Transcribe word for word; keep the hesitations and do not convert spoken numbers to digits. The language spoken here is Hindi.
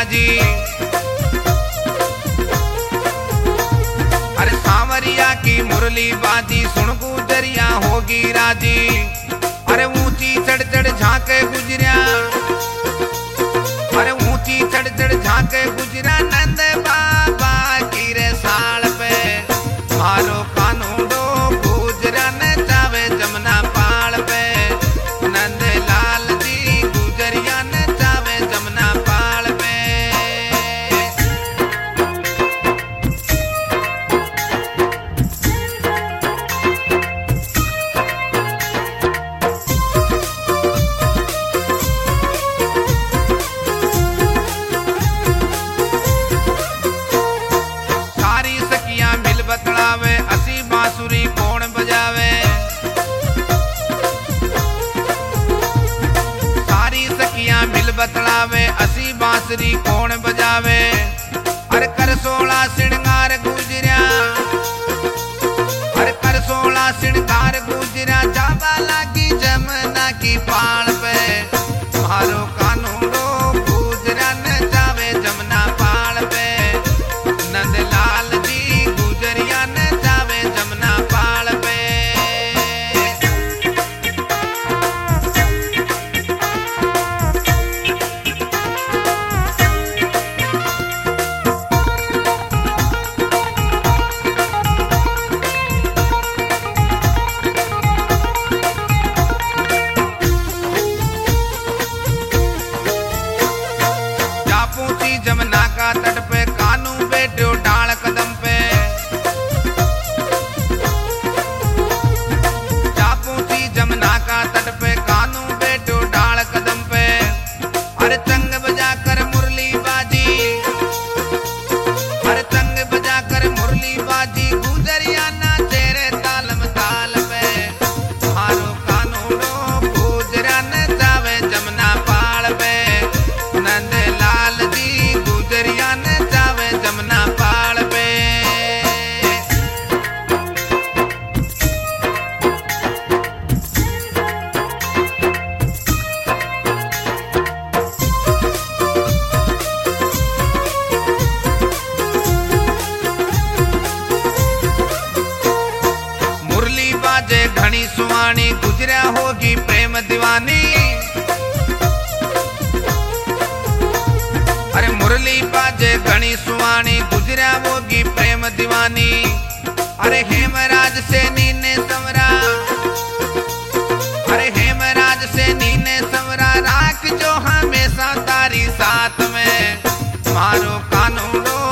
राजी। अरे सांवरिया की मुरली बाजी सुन गुजरिया होगी राजी। अरे ऊंची चढ़ चढ़ झांके गुजरिया, अरे ऊंची चढ़ चढ़ झांके गुजरा नंद बाबा की रे साल पे। मारो कानूडो गुजरा न जावे जमुना पाल पे। नंद लाल जी गुजरिया न जावे जमुना पाल पे। बतलावे असी बांसुरी कौन बजावे। सारी सखियां मिल बतलावे असी बांसुरी कौन बजावे। अरे कर सोला श्रृंगार गुजरिया, अरे कर सोला श्रृंगार गुजरिया जावा लागी जमुना की पाल पे। मारो कानूडो गुजरा न जावे जमुना पाल पे। नंद लाल जी गुजरिया न जावे जमुना पाल पे। जा पहुंची जमुना का तट पे कानू बैठो डाल कदम पे। जमुना का तट पे कानू बैठो डाल कदम पे। अरे चंग बजा कर मुरली बाजी, अरे चंग बजा कर मुरली बाजी गुजरिया ना तेरे तालम ताल पे। मारो कानूडो गुजरा न जावे जमुना पाल पे। नंद लाल जी गुजरिया न जावे जमुना पाल पे। घनी सुवानी गुजरा होगी प्रेम दीवानी। अरे मुरली बाजे घनी सुवानी गुजरा होगी प्रेम दीवानी। अरे हेमराज से नीने समरा, अरे हेमराज से नीने समरा राख जो हमेशा तारी साथ में। मारो कानूडो